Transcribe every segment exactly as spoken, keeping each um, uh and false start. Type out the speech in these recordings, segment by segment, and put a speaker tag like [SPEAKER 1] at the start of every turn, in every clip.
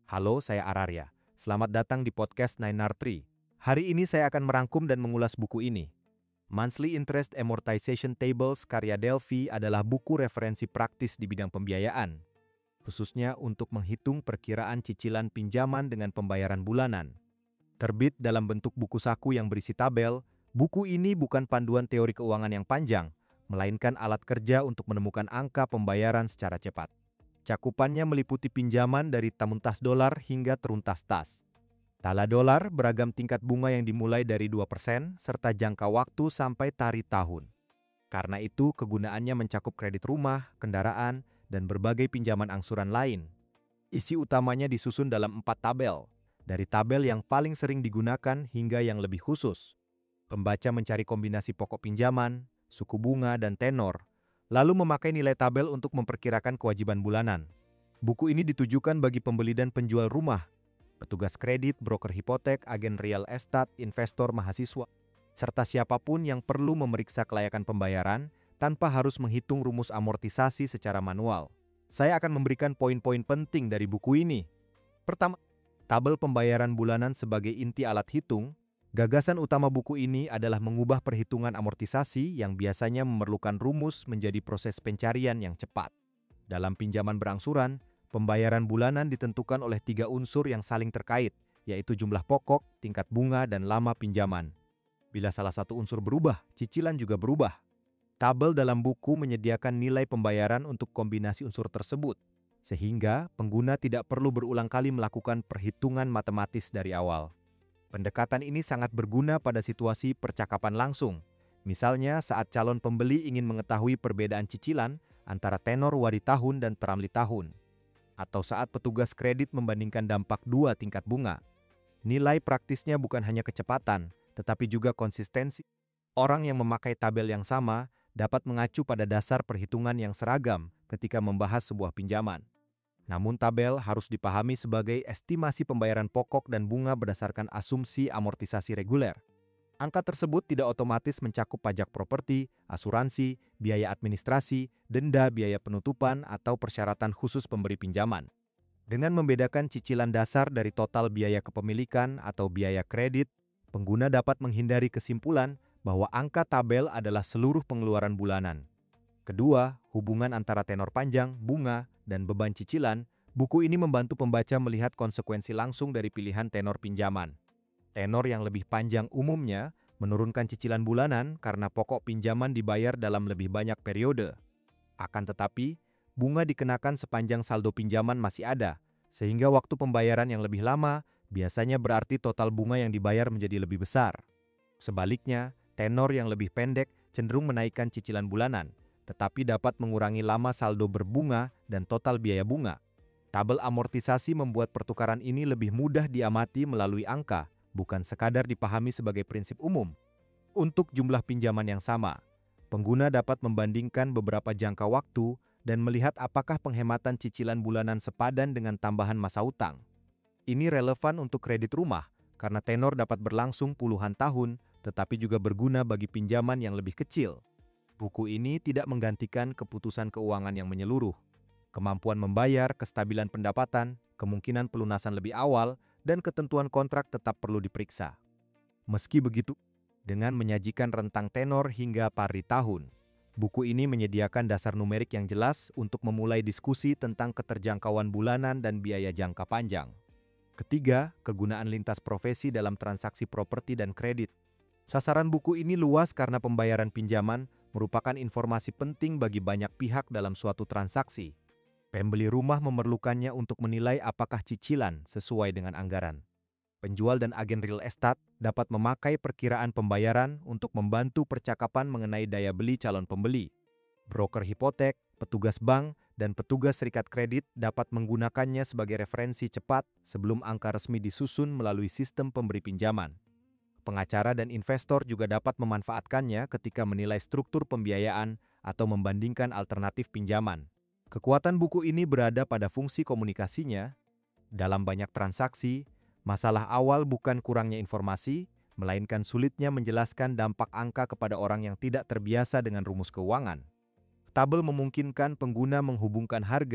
[SPEAKER 1] Halo, saya Ararya. Selamat datang di podcast Nine R Tree. Hari ini saya akan merangkum dan mengulas buku ini. Monthly Interest Amortization Tables karya Delphi adalah buku referensi praktis di bidang pembiayaan, khususnya untuk menghitung perkiraan cicilan pinjaman dengan pembayaran bulanan. Terbit dalam bentuk buku saku yang berisi tabel, buku ini bukan panduan teori keuangan yang panjang, melainkan alat kerja untuk menemukan angka pembayaran secara cepat. Cakupannya meliputi pinjaman dari tamuntas dolar hingga teruntas tas. Tala dolar beragam tingkat bunga yang dimulai dari dua persen serta jangka waktu sampai tari tahun. Karena itu, kegunaannya mencakup kredit rumah, kendaraan, dan berbagai pinjaman angsuran lain. Isi utamanya disusun dalam empat tabel, dari tabel yang paling sering digunakan hingga yang lebih khusus. Pembaca mencari kombinasi pokok pinjaman, suku bunga, dan tenor, lalu memakai nilai tabel untuk memperkirakan kewajiban bulanan. Buku ini ditujukan bagi pembeli dan penjual rumah, petugas kredit, broker hipotek, agen real estate, investor, mahasiswa, serta siapapun yang perlu memeriksa kelayakan pembayaran tanpa harus menghitung rumus amortisasi secara manual. Saya akan memberikan poin-poin penting dari buku ini. Pertama, tabel pembayaran bulanan sebagai inti alat hitung. Gagasan utama buku ini adalah mengubah perhitungan amortisasi yang biasanya memerlukan rumus menjadi proses pencarian yang cepat. Dalam pinjaman berangsuran, pembayaran bulanan ditentukan oleh tiga unsur yang saling terkait, yaitu jumlah pokok, tingkat bunga, dan lama pinjaman. Bila salah satu unsur berubah, cicilan juga berubah. Tabel dalam buku menyediakan nilai pembayaran untuk kombinasi unsur tersebut, sehingga pengguna tidak perlu berulang kali melakukan perhitungan matematis dari awal. Pendekatan ini sangat berguna pada situasi percakapan langsung. Misalnya saat calon pembeli ingin mengetahui perbedaan cicilan antara tenor wari tahun dan teramli tahun. Atau saat petugas kredit membandingkan dampak dua tingkat bunga. Nilai praktisnya bukan hanya kecepatan, tetapi juga konsistensi. Orang yang memakai tabel yang sama dapat mengacu pada dasar perhitungan yang seragam ketika membahas sebuah pinjaman. Namun tabel harus dipahami sebagai estimasi pembayaran pokok dan bunga berdasarkan asumsi amortisasi reguler. Angka tersebut tidak otomatis mencakup pajak properti, asuransi, biaya administrasi, denda, biaya penutupan, atau persyaratan khusus pemberi pinjaman. Dengan membedakan cicilan dasar dari total biaya kepemilikan atau biaya kredit, pengguna dapat menghindari kesimpulan bahwa angka tabel adalah seluruh pengeluaran bulanan. Kedua, hubungan antara tenor panjang, bunga, dan beban cicilan. Buku ini membantu pembaca melihat konsekuensi langsung dari pilihan tenor pinjaman. Tenor yang lebih panjang umumnya menurunkan cicilan bulanan karena pokok pinjaman dibayar dalam lebih banyak periode. Akan tetapi, bunga dikenakan sepanjang saldo pinjaman masih ada, sehingga waktu pembayaran yang lebih lama biasanya berarti total bunga yang dibayar menjadi lebih besar. Sebaliknya, tenor yang lebih pendek cenderung menaikkan cicilan bulanan, tetapi dapat mengurangi lama saldo berbunga dan total biaya bunga. Tabel amortisasi membuat pertukaran ini lebih mudah diamati melalui angka, bukan sekadar dipahami sebagai prinsip umum. Untuk jumlah pinjaman yang sama, pengguna dapat membandingkan beberapa jangka waktu dan melihat apakah penghematan cicilan bulanan sepadan dengan tambahan masa utang. Ini relevan untuk kredit rumah, karena tenor dapat berlangsung puluhan tahun, tetapi juga berguna bagi pinjaman yang lebih kecil. Buku ini tidak menggantikan keputusan keuangan yang menyeluruh. Kemampuan membayar, kestabilan pendapatan, kemungkinan pelunasan lebih awal, dan ketentuan kontrak tetap perlu diperiksa. Meski begitu, dengan menyajikan rentang tenor hingga pari tahun, buku ini menyediakan dasar numerik yang jelas untuk memulai diskusi tentang keterjangkauan bulanan dan biaya jangka panjang. Ketiga, kegunaan lintas profesi dalam transaksi properti dan kredit. Sasaran buku ini luas karena pembayaran pinjaman merupakan informasi penting bagi banyak pihak dalam suatu transaksi. Pembeli rumah memerlukannya untuk menilai apakah cicilan sesuai dengan anggaran. Penjual dan agen real estate dapat memakai perkiraan pembayaran untuk membantu percakapan mengenai daya beli calon pembeli. Broker hipotek, petugas bank, dan petugas serikat kredit dapat menggunakannya sebagai referensi cepat sebelum angka resmi disusun melalui sistem pemberi pinjaman. Pengacara dan investor juga dapat memanfaatkannya ketika menilai struktur pembiayaan atau membandingkan alternatif pinjaman. Kekuatan buku ini berada pada fungsi komunikasinya. Dalam banyak transaksi, masalah awal bukan kurangnya informasi, melainkan sulitnya menjelaskan dampak angka kepada orang yang tidak terbiasa dengan rumus keuangan. Tabel memungkinkan pengguna menghubungkan harga,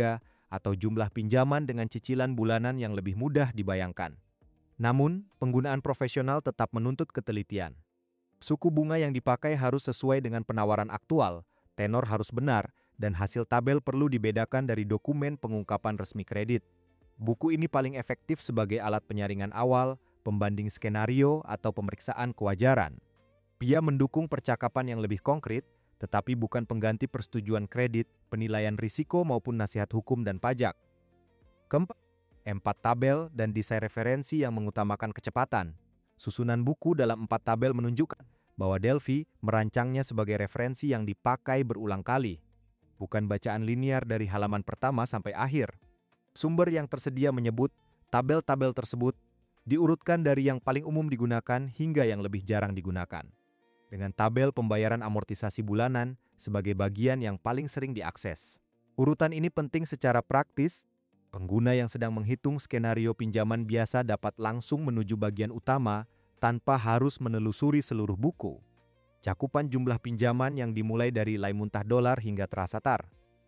[SPEAKER 1] atau jumlah pinjaman dengan cicilan bulanan yang lebih mudah dibayangkan. Namun, penggunaan profesional tetap menuntut ketelitian. Suku bunga yang dipakai harus sesuai dengan penawaran aktual, tenor harus benar, dan hasil tabel perlu dibedakan dari dokumen pengungkapan resmi kredit. Buku ini paling efektif sebagai alat penyaringan awal, pembanding skenario, atau pemeriksaan kewajaran. Ia mendukung percakapan yang lebih konkret, tetapi bukan pengganti persetujuan kredit, penilaian risiko maupun nasihat hukum dan pajak. Keempat, empat tabel dan desain referensi yang mengutamakan kecepatan. Susunan buku dalam empat tabel menunjukkan bahwa Delphi merancangnya sebagai referensi yang dipakai berulang kali, bukan bacaan linear dari halaman pertama sampai akhir. Sumber yang tersedia menyebut tabel-tabel tersebut diurutkan dari yang paling umum digunakan hingga yang lebih jarang digunakan, dengan tabel pembayaran amortisasi bulanan sebagai bagian yang paling sering diakses. Urutan ini penting secara praktis. Pengguna yang sedang menghitung skenario pinjaman biasa dapat langsung menuju bagian utama tanpa harus menelusuri seluruh buku. Cakupan jumlah pinjaman yang dimulai dari nilai muntah dolar hingga terasa tar.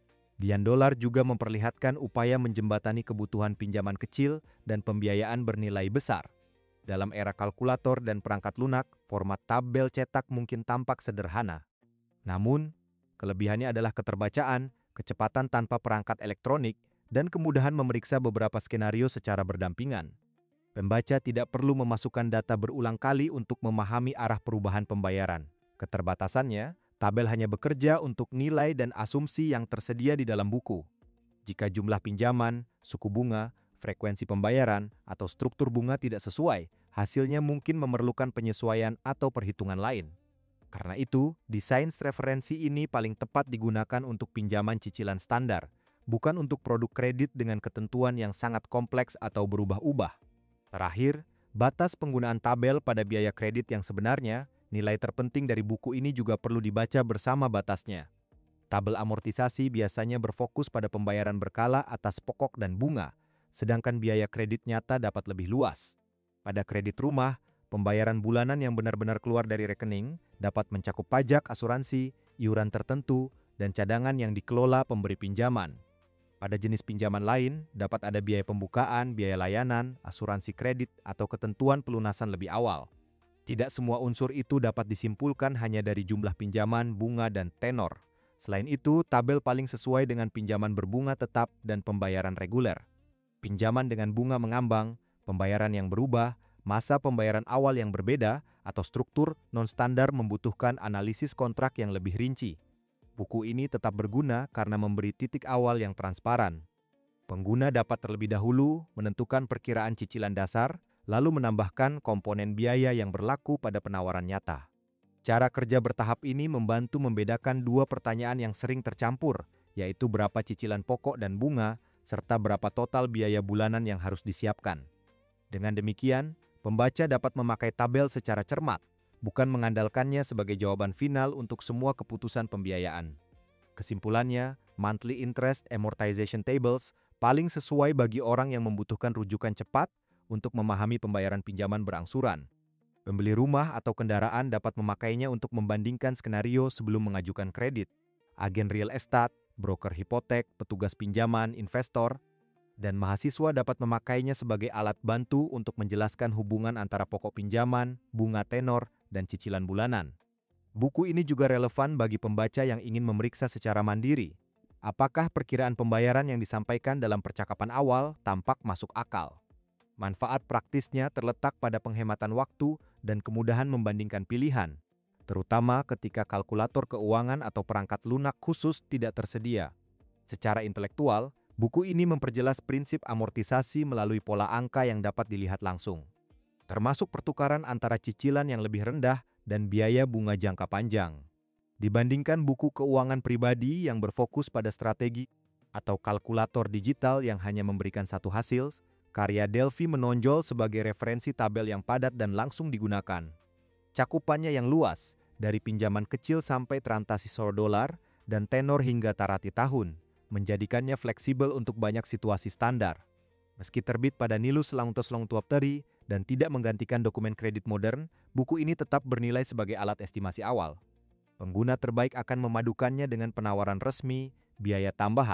[SPEAKER 1] Dian dolar juga memperlihatkan upaya menjembatani kebutuhan pinjaman kecil dan pembiayaan bernilai besar. Dalam era kalkulator dan perangkat lunak, format tabel cetak mungkin tampak sederhana. Namun, kelebihannya adalah keterbacaan, kecepatan tanpa perangkat elektronik, dan kemudahan memeriksa beberapa skenario secara berdampingan. Pembaca tidak perlu memasukkan data berulang kali untuk memahami arah perubahan pembayaran. Keterbatasannya, tabel hanya bekerja untuk nilai dan asumsi yang tersedia di dalam buku. Jika jumlah pinjaman, suku bunga, frekuensi pembayaran, atau struktur bunga tidak sesuai, hasilnya mungkin memerlukan penyesuaian atau perhitungan lain. Karena itu, desain referensi ini paling tepat digunakan untuk pinjaman cicilan standar, bukan untuk produk kredit dengan ketentuan yang sangat kompleks atau berubah-ubah. Terakhir, batas penggunaan tabel pada biaya kredit yang sebenarnya, nilai terpenting dari buku ini juga perlu dibaca bersama batasnya. Tabel amortisasi biasanya berfokus pada pembayaran berkala atas pokok dan bunga, sedangkan biaya kredit nyata dapat lebih luas. Pada kredit rumah, pembayaran bulanan yang benar-benar keluar dari rekening dapat mencakup pajak, asuransi, iuran tertentu, dan cadangan yang dikelola pemberi pinjaman. Pada jenis pinjaman lain, dapat ada biaya pembukaan, biaya layanan, asuransi kredit, atau ketentuan pelunasan lebih awal. Tidak semua unsur itu dapat disimpulkan hanya dari jumlah pinjaman, bunga, dan tenor. Selain itu, tabel paling sesuai dengan pinjaman berbunga tetap dan pembayaran reguler. Pinjaman dengan bunga mengambang, pembayaran yang berubah, masa pembayaran awal yang berbeda, atau struktur non-standar membutuhkan analisis kontrak yang lebih rinci. Buku ini tetap berguna karena memberi titik awal yang transparan. Pengguna dapat terlebih dahulu menentukan perkiraan cicilan dasar, lalu menambahkan komponen biaya yang berlaku pada penawaran nyata. Cara kerja bertahap ini membantu membedakan dua pertanyaan yang sering tercampur, yaitu berapa cicilan pokok dan bunga, serta berapa total biaya bulanan yang harus disiapkan. Dengan demikian, pembaca dapat memakai tabel secara cermat, bukan mengandalkannya sebagai jawaban final untuk semua keputusan pembiayaan. Kesimpulannya, monthly interest amortization tables paling sesuai bagi orang yang membutuhkan rujukan cepat untuk memahami pembayaran pinjaman berangsuran. Pembeli rumah atau kendaraan dapat memakainya untuk membandingkan skenario sebelum mengajukan kredit. Agen real estate, broker hipotek, petugas pinjaman, investor, dan mahasiswa dapat memakainya sebagai alat bantu untuk menjelaskan hubungan antara pokok pinjaman, bunga tenor, dan cicilan bulanan. Buku ini juga relevan bagi pembaca yang ingin memeriksa secara mandiri apakah perkiraan pembayaran yang disampaikan dalam percakapan awal tampak masuk akal. Manfaat praktisnya terletak pada penghematan waktu dan kemudahan membandingkan pilihan, terutama ketika kalkulator keuangan atau perangkat lunak khusus tidak tersedia. Secara intelektual, buku ini memperjelas prinsip amortisasi melalui pola angka yang dapat dilihat langsung, termasuk pertukaran antara cicilan yang lebih rendah dan biaya bunga jangka panjang. Dibandingkan buku keuangan pribadi yang berfokus pada strategi atau kalkulator digital yang hanya memberikan satu hasil, karya Delphi menonjol sebagai referensi tabel yang padat dan langsung digunakan. Cakupannya yang luas, dari pinjaman kecil sampai transasi dolar dan tenor hingga tarati tahun, menjadikannya fleksibel untuk banyak situasi standar. Meski terbit pada Nilus Langtos-Longtuapteri dan tidak menggantikan dokumen kredit modern, buku ini tetap bernilai sebagai alat estimasi awal. Pengguna terbaik akan memadukannya dengan penawaran resmi, biaya tambahan,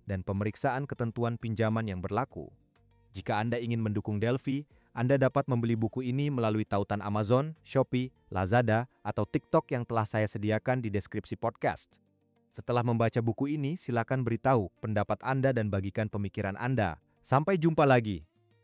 [SPEAKER 1] dan pemeriksaan ketentuan pinjaman yang berlaku. Jika Anda ingin mendukung Delphi, Anda dapat membeli buku ini melalui tautan Amazon, Shopee, Lazada, atau TikTok yang telah saya sediakan di deskripsi podcast. Setelah membaca buku ini, silakan beritahu pendapat Anda dan bagikan pemikiran Anda. Sampai jumpa lagi.